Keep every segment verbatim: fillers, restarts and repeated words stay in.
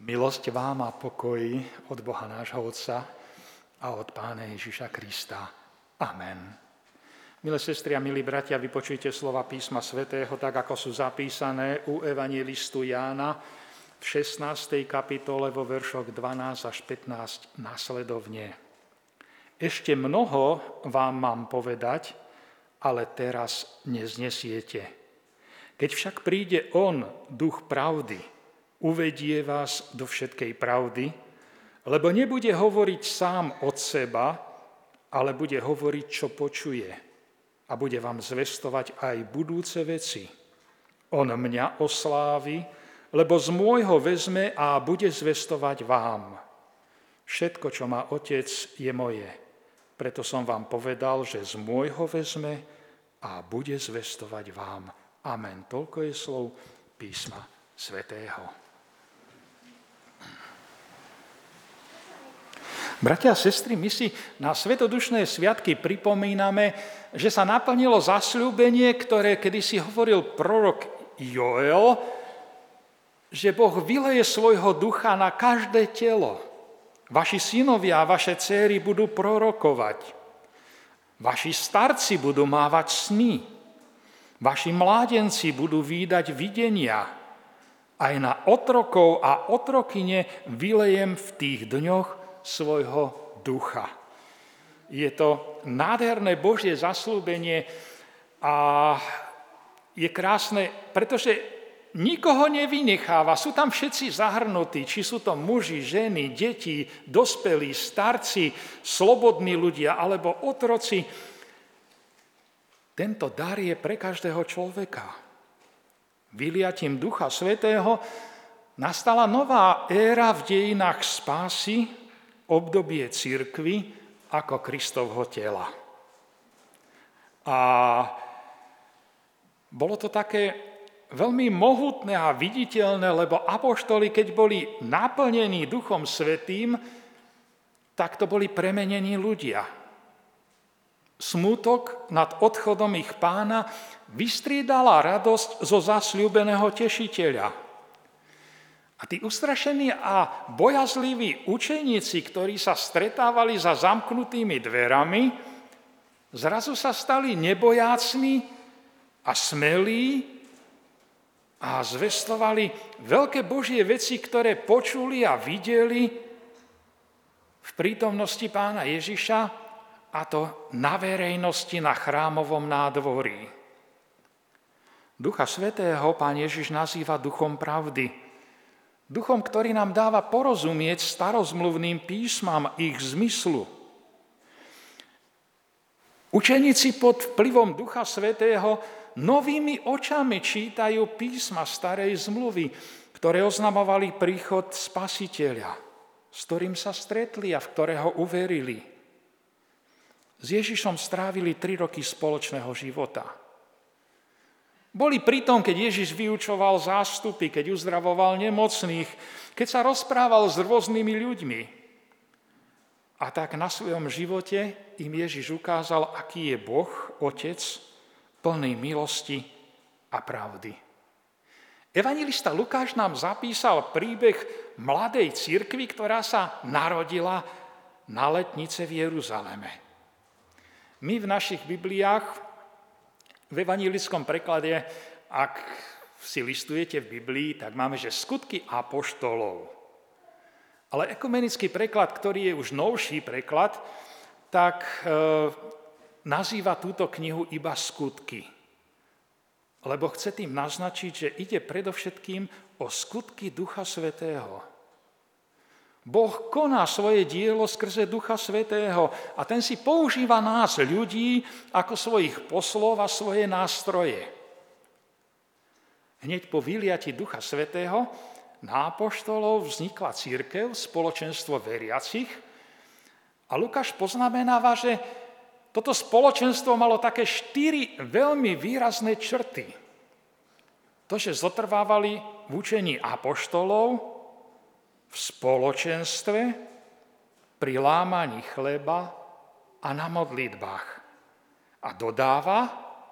Milosť vám a pokoj od Boha nášho Otca a od Pána Ježiša Krista. Amen. Milé sestry a milí bratia, vypočujte slova písma svätého, tak ako sú zapísané u evanjelistu Jána v šestnástej kapitole vo veršoch dvanásť až pätnásť nasledovne. Ešte mnoho vám mám povedať, ale teraz neznesiete. Keď však príde On, duch pravdy, uvedie vás do všetkej pravdy, lebo nebude hovoriť sám od seba, ale bude hovoriť, čo počuje a bude vám zvestovať aj budúce veci. On mňa oslávi, lebo z môjho vezme a bude zvestovať vám. Všetko, čo má Otec, je moje. Preto som vám povedal, že z môjho vezme a bude zvestovať vám. Amen. Toľko je slov písma svätého. Bratia a sestry, my si na svetodušné sviatky pripomíname, že sa naplnilo zasľúbenie, ktoré kedysi hovoril prorok Joel, že Boh vyleje svojho ducha na každé telo. Vaši synovia a vaše dcéry budú prorokovať. Vaši starci budú mávať sny. Vaši mládenci budú vídať videnia. Aj na otrokov a otrokyne vylejem v tých dňoch svojho ducha. Je to nádherné Božie zasľúbenie a je krásne, pretože nikoho nevynecháva. Sú tam všetci zahrnutí, či sú to muži, ženy, deti, dospelí, starci, slobodní ľudia alebo otroci. Tento dar je pre každého človeka. Vyliatím Ducha Svätého nastala nová éra v dejinách spásy, obdobie cirkvi ako Kristovho tela. A bolo to také veľmi mohutné a viditeľné, lebo apoštoli, keď boli naplnení Duchom Svätým, tak to boli premenení ľudia. Smútok nad odchodom ich Pána vystriedala radosť zo zasľúbeného tešiteľa. A tí ustrašení a bojazliví učeníci, ktorí sa stretávali za zamknutými dverami, zrazu sa stali nebojácni a smelí a zvestovali veľké Božie veci, ktoré počuli a videli v prítomnosti Pána Ježiša, a to na verejnosti na chrámovom nádvorí. Ducha Svätého Pán Ježiš nazýva duchom pravdy. Duchom, ktorý nám dáva porozumieť starozmluvným písmam ich zmyslu. Učeníci pod vplyvom Ducha Svätého novými očami čítajú písma starej zmluvy, ktoré oznamovali príchod Spasiteľa, s ktorým sa stretli a v ktorého uverili. S Ježišom strávili tri roky spoločného života. Boli pri tom, keď Ježiš vyučoval zástupy, keď uzdravoval nemocných, keď sa rozprával s rôznymi ľuďmi. A tak na svojom živote im Ježiš ukázal, aký je Boh, Otec, plný milosti a pravdy. Evanjelista Lukáš nám zapísal príbeh mladej cirkvi, ktorá sa narodila na letnice v Jeruzaleme. My v našich Bibliách v evanjelickom preklade, ak si listujete v Biblii, tak máme, že skutky apoštolov. Ale ekumenický preklad, ktorý je už novší preklad, tak e, nazýva túto knihu iba skutky. Lebo chce tým naznačiť, že ide predovšetkým o skutky Ducha Svätého. Boh koná svoje dielo skrze Ducha Svätého a ten si používa nás, ľudí, ako svojich poslov a svoje nástroje. Hneď po vyliati Ducha Svätého na apoštolov vznikla cirkev, spoločenstvo veriacich, a Lukáš poznamenáva, že toto spoločenstvo malo také štyri veľmi výrazné črty. To, že zotrvávali v učení apoštolov, v spoločenstve, pri lámaní chleba a na modlitbách. A dodáva,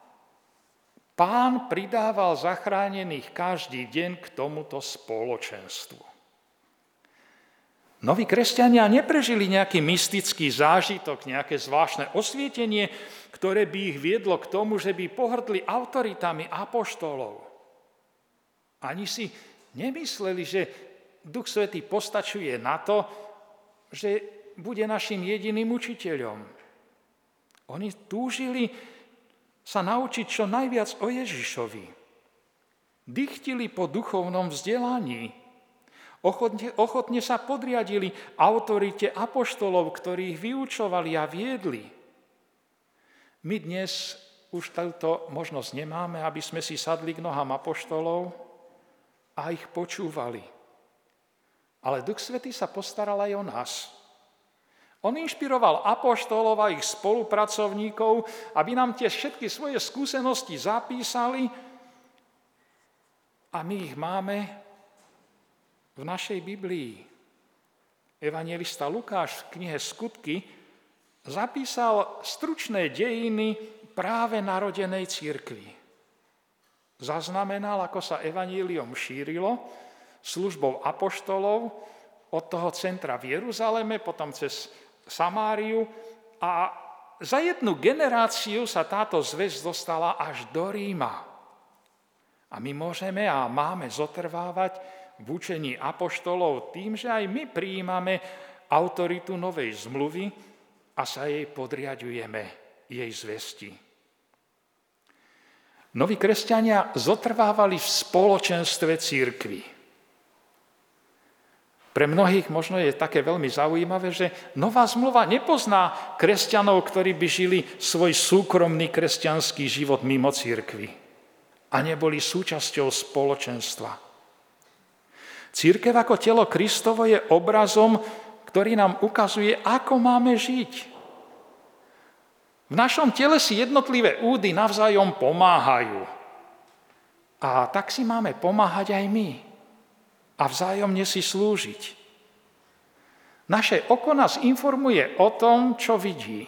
Pán pridával zachránených každý deň k tomuto spoločenstvu. Noví kresťania neprežili nejaký mystický zážitok, nejaké zvláštne osvietenie, ktoré by ich viedlo k tomu, že by pohrdli autoritami apoštolov. Ani si nemysleli, že Duch Svätý postačuje na to, že bude našim jediným učiteľom. Oni túžili sa naučiť čo najviac o Ježišovi. Dychtili po duchovnom vzdelaní. Ochotne, ochotne sa podriadili autorite apoštolov, ktorí ich vyučovali a viedli. My dnes už túto možnosť nemáme, aby sme si sadli k nohám apoštolov a ich počúvali. Ale Duch Svätý sa postaral aj o nás. On inšpiroval apoštolov a ich spolupracovníkov, aby nám tie všetky svoje skúsenosti zapísali a my ich máme v našej Biblii. Evanjelista Lukáš v knihe Skutky zapísal stručné dejiny práve narodenej cirkvi. Zaznamenal, ako sa evanjelium šírilo službou apoštolov od toho centra v Jeruzaleme, potom cez Samáriu a za jednu generáciu sa táto zvesť dostala až do Ríma. A my môžeme a máme zotrvávať v učení apoštolov tým, že aj my prijímame autoritu novej zmluvy a sa jej podriaďujeme, jej zvesti. Noví kresťania zotrvávali v spoločenstve cirkvi. Pre mnohých možno je také veľmi zaujímavé, že nová zmluva nepozná kresťanov, ktorí by žili svoj súkromný kresťanský život mimo cirkvi a neboli súčasťou spoločenstva. Cirkev ako telo Kristovo je obrazom, ktorý nám ukazuje, ako máme žiť. V našom tele si jednotlivé údy navzájom pomáhajú. A tak si máme pomáhať aj my a vzájomne si slúžiť. Naše oko nás informuje o tom, čo vidí.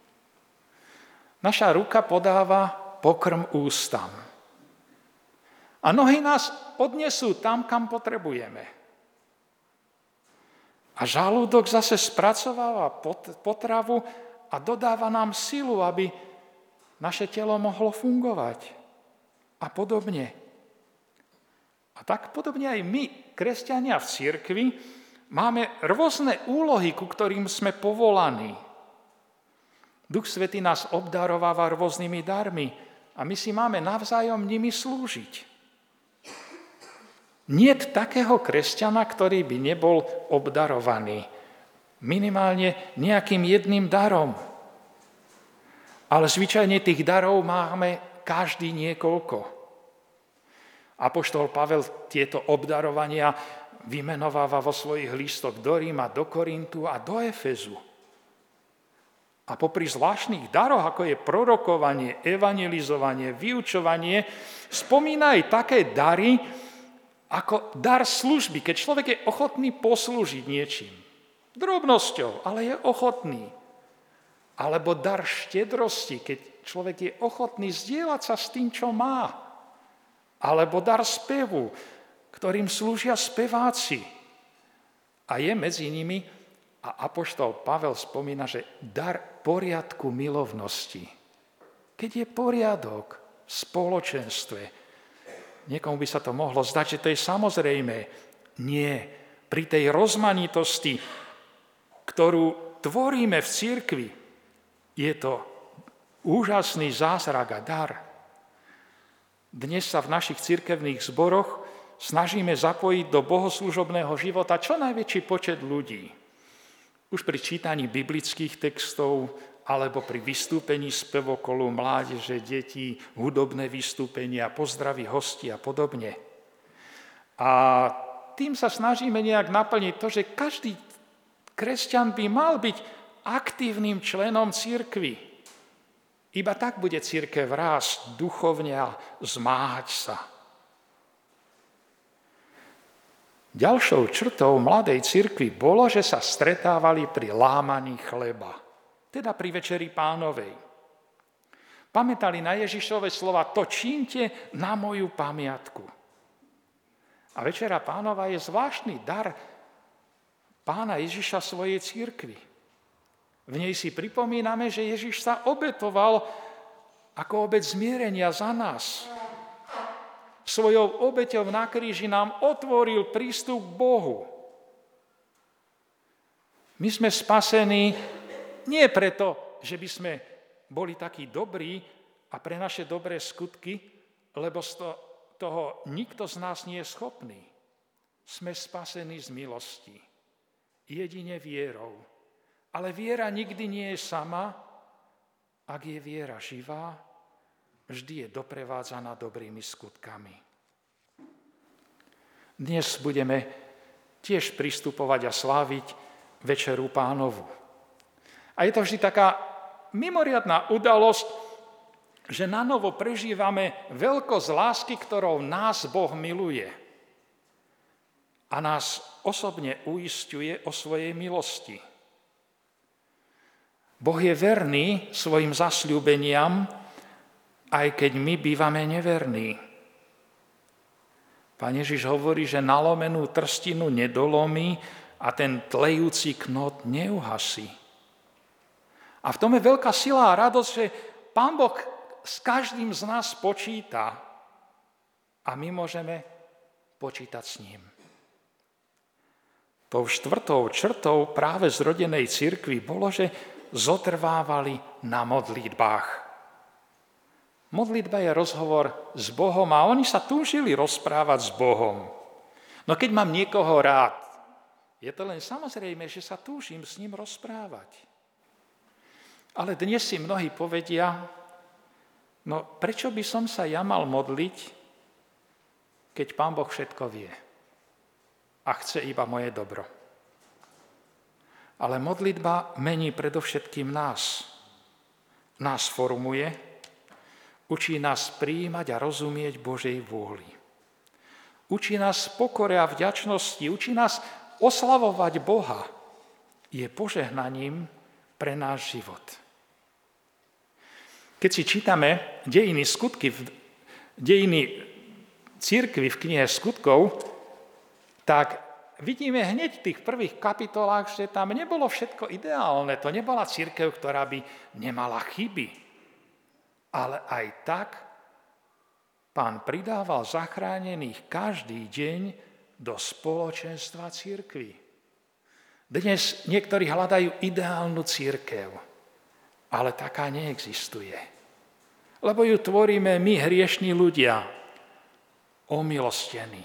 Naša ruka podáva pokrm ústam. A nohy nás odnesú tam, kam potrebujeme. A žalúdok zase spracováva potravu a dodáva nám silu, aby naše telo mohlo fungovať. A podobne. A tak podobne aj my, kresťania v cirkvi, máme rôzne úlohy, ku ktorým sme povolaní. Duch Svätý nás obdarováva rôznymi darmi a my si máme navzájom nimi slúžiť. Niet takého kresťana, ktorý by nebol obdarovaný. Minimálne nejakým jedným darom. Ale zvyčajne tých darov máme každý niekoľko. Apoštol Pavel tieto obdarovania vymenováva vo svojich listoch do Ríma, do Korintu a do Efezu. A popri zvláštnych daroch, ako je prorokovanie, evangelizovanie, vyučovanie, spomína aj také dary, ako dar služby, keď človek je ochotný poslúžiť niečím. Drobnosťou, ale je ochotný. Alebo dar štedrosti, keď človek je ochotný zdieľať sa s tým, čo má. Alebo dar spevu, ktorým slúžia speváci. A je medzi nimi, a apoštol Pavel spomína, že dar poriadku milovnosti. Keď je poriadok v spoločenstve, niekomu by sa to mohlo zdať, že to je samozrejme. Nie. Pri tej rozmanitosti, ktorú tvoríme v cirkvi, je to úžasný zázrak a dar. Dnes sa v našich cirkevných zboroch snažíme zapojiť do bohoslužobného života čo najväčší počet ľudí. Už pri čítaní biblických textov, alebo pri vystúpení spevokolu mládeže, detí, hudobné vystúpenia, pozdravy hostí a podobne. A tým sa snažíme nejak naplniť to, že každý kresťan by mal byť aktívnym členom cirkvi. Iba tak bude cirkev rásť duchovne a zmáhať sa. Ďalšou črtou mladej cirkvi bolo, že sa stretávali pri lámaní chleba, teda pri Večeri Pánovej. Pamätali na Ježišove slova: to čínte na moju pamiatku. A Večera Pánova je zvláštny dar Pána Ježiša svojej cirkvi. V nej si pripomíname, že Ježiš sa obetoval ako obeť zmierenia za nás. Svojou obeťou na kríži nám otvoril prístup k Bohu. My sme spasení nie preto, že by sme boli takí dobrí a pre naše dobré skutky, lebo z toho nikto z nás nie je schopný. Sme spasení z milosti, jedine vierou. Ale viera nikdy nie je sama. Ak je viera živá, vždy je doprevádzaná dobrými skutkami. Dnes budeme tiež pristupovať a sláviť Večeru Pánovu. A je to vždy taká mimoriadna udalosť, že nanovo prežívame veľkosť lásky, ktorou nás Boh miluje. A nás osobne uisťuje o svojej milosti. Boh je verný svojim zasľúbeniam, aj keď my bývame neverní. Pán Ježiš hovorí, že nalomenú trstinu nedolomí a ten tlejúci knot neuhasí. A v tom je veľká sila a radosť, že Pán Boh s každým z nás počíta a my môžeme počítať s ním. Tou štvrtou črtou práve zrodenej cirkvi bolo, že zotrvávali na modlitbách. Modlitba je rozhovor s Bohom a oni sa túžili rozprávať s Bohom. No keď mám niekoho rád, je to len samozrejme, že sa túžim s ním rozprávať. Ale dnes si mnohí povedia, no prečo by som sa ja mal modliť, keď Pán Boh všetko vie a chce iba moje dobro. Ale modlitba mení predovšetkým nás. Nás formuje, učí nás prijímať a rozumieť Božej vôli. Učí nás pokore a vďačnosti, učí nás oslavovať Boha. Je požehnaním pre náš život. Keď si čítame dejiny skutky, dejiny cirkvi v knihe Skutkov, tak vidíme hneď v tých prvých kapitolách, že tam nebolo všetko ideálne. To nebola cirkev, ktorá by nemala chyby. Ale aj tak Pán pridával zachránených každý deň do spoločenstva cirkvi. Dnes niektorí hľadajú ideálnu cirkev, ale taká neexistuje. Lebo ju tvoríme my, hriešní ľudia, omilostení.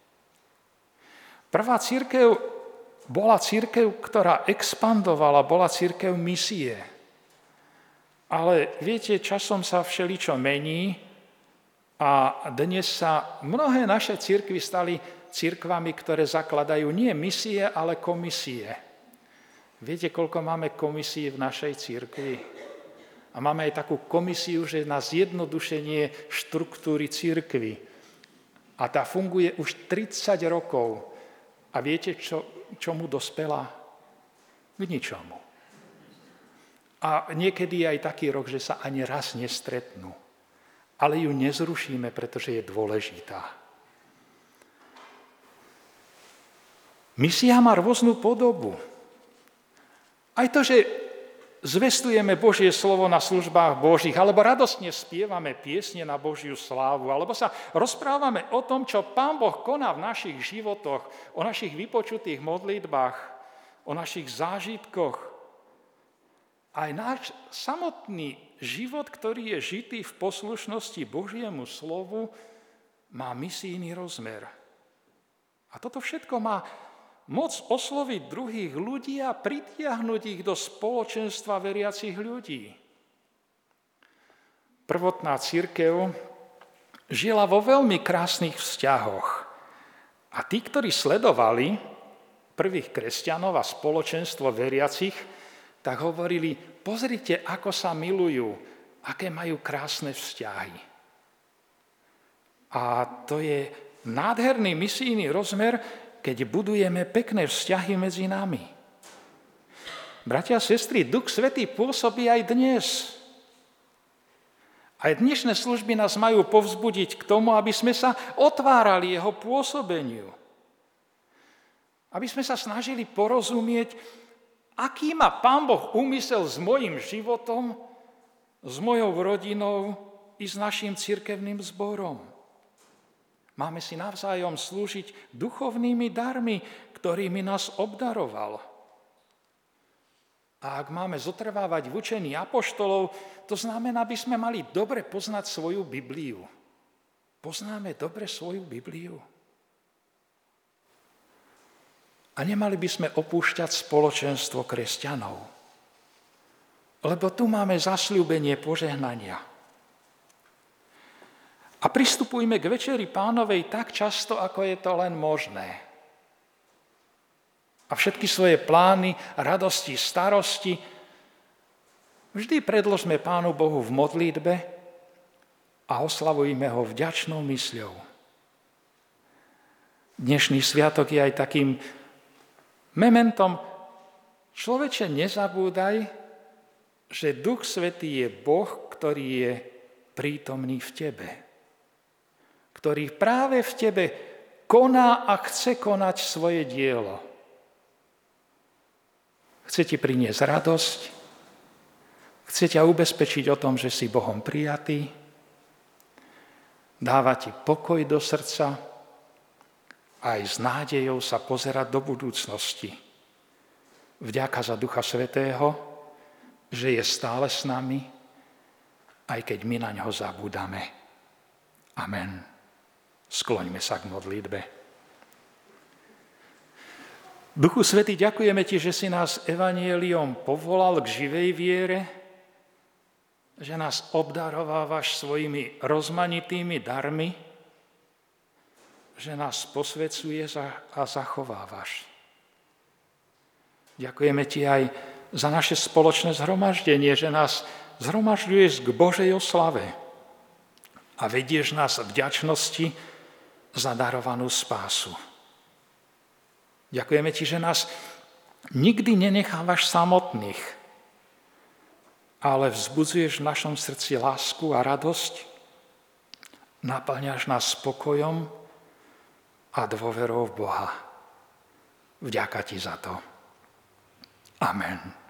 Prvá cirkev bola cirkev, ktorá expandovala, bola cirkev misie. Ale viete, časom sa všeličo mení a dnes sa mnohé naše cirkvy stali cirkvami, ktoré zakladajú nie misie, ale komisie. Viete, koľko máme komisí v našej cirkvi? A máme aj takú komisiu, že na zjednodušenie štruktúry cirkvi. A tá funguje už tridsať rokov. A viete, čo, čomu dospela? K ničomu. A niekedy je aj taký rok, že sa ani raz nestretnú. Ale ju nezrušíme, pretože je dôležitá. Misia má rôznu podobu. Aj to, že zvestujeme Božie slovo na službách Božích, alebo radostne spievame piesne na Božiu slávu, alebo sa rozprávame o tom, čo Pán Boh koná v našich životoch, o našich vypočutých modlitbách, o našich zážitkoch. Aj náš samotný život, ktorý je žitý v poslušnosti Božiemu slovu, má misijný rozmer. A toto všetko má moc osloviť druhých ľudí a pritiahnuť ich do spoločenstva veriacich ľudí. Prvotná cirkev žila vo veľmi krásnych vzťahoch. A tí, ktorí sledovali prvých kresťanov a spoločenstvo veriacich, tak hovorili, pozrite, ako sa milujú, aké majú krásne vzťahy. A to je nádherný misijný rozmer, keď budujeme pekné vzťahy medzi nami. Bratia a sestry, Duch Svätý pôsobí aj dnes. Aj dnešné služby nás majú povzbudiť k tomu, aby sme sa otvárali jeho pôsobeniu. Aby sme sa snažili porozumieť, aký má Pán Boh úmysel s mojím životom, s mojou rodinou i s našim cirkevným zborom. Máme si navzájom slúžiť duchovnými darmi, ktorými nás obdaroval. A ak máme zotrvávať v učení apoštolov, to znamená, aby sme mali dobre poznať svoju Bibliu. Poznáme dobre svoju Bibliu. A nemali by sme opúšťať spoločenstvo kresťanov. Lebo tu máme zasľúbenie požehnania. A pristupujme k Večeri Pánovej tak často, ako je to len možné. A všetky svoje plány, radosti, starosti vždy predložme Pánu Bohu v modlitbe a oslavujme ho vďačnou mysľou. Dnešný sviatok je aj takým mementom. Človeče, nezabúdaj, že Duch Svätý je Boh, ktorý je prítomný v tebe. Ktorý práve v tebe koná a chce konať svoje dielo. Chce ti priniesť radosť, chce ťa ubezpečiť o tom, že si Bohom prijatý, dáva ti pokoj do srdca a aj s nádejou sa pozerať do budúcnosti. Vďaka za Ducha Svätého, že je stále s nami, aj keď my na ňo zabúdame. Amen. Skloňme sa k modlitbe. Duchu Svätý, ďakujeme ti, že si nás evanjeliom povolal k živej viere, že nás obdarovávaš svojimi rozmanitými darmi, že nás posvedzuješ a zachovávaš. Ďakujeme ti aj za naše spoločné zhromaždenie, že nás zhromažďuješ k Božej oslave a vedieš nás vďačnosti za darovanú spásu. Ďakujeme ti, že nás nikdy nenechávaš samotných, ale vzbudzuješ v našom srdci lásku a radosť, naplňaš nás spokojom a dôverou v Boha. Vďaka ti za to. Amen.